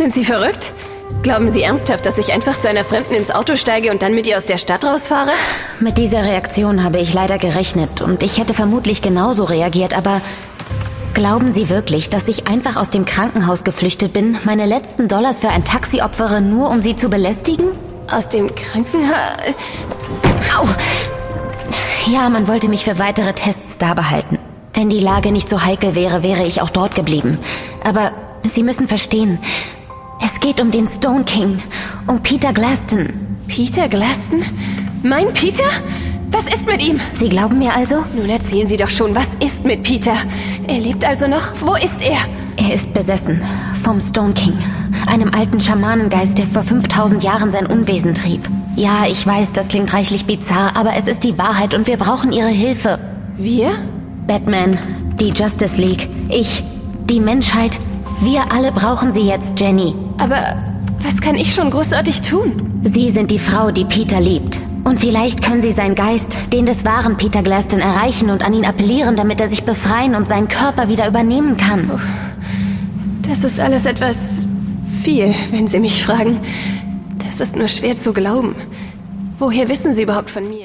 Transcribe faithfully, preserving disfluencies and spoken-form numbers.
Sind Sie verrückt? Glauben Sie ernsthaft, dass ich einfach zu einer Fremden ins Auto steige und dann mit ihr aus der Stadt rausfahre? Mit dieser Reaktion habe ich leider gerechnet und ich hätte vermutlich genauso reagiert, aber glauben Sie wirklich, dass ich einfach aus dem Krankenhaus geflüchtet bin, meine letzten Dollars für ein Taxi opfere, nur um Sie zu belästigen? Aus dem Krankenhaus? Au! Ja, man wollte mich für weitere Tests da behalten. Wenn die Lage nicht so heikel wäre, wäre ich auch dort geblieben. Aber Sie müssen verstehen, es geht um den Stone King, um Peter Glaston. Peter Glaston? Mein Peter? Was ist mit ihm? Sie glauben mir also? Nun erzählen Sie doch schon, was ist mit Peter? Er lebt also noch? Wo ist er? Er ist besessen vom Stone King, einem alten Schamanengeist, der vor fünftausend Jahren sein Unwesen trieb. Ja, ich weiß, das klingt reichlich bizarr, aber es ist die Wahrheit und wir brauchen Ihre Hilfe. Wir? Batman, die Justice League, ich, die Menschheit, wir alle brauchen Sie jetzt, Jenny. Aber was kann ich schon großartig tun? Sie sind die Frau, die Peter liebt. Und vielleicht können Sie seinen Geist, den des wahren Peter Glaston, erreichen und an ihn appellieren, damit er sich befreien und seinen Körper wieder übernehmen kann. Das ist alles etwas viel, wenn Sie mich fragen. Das ist nur schwer zu glauben. Woher wissen Sie überhaupt von mir?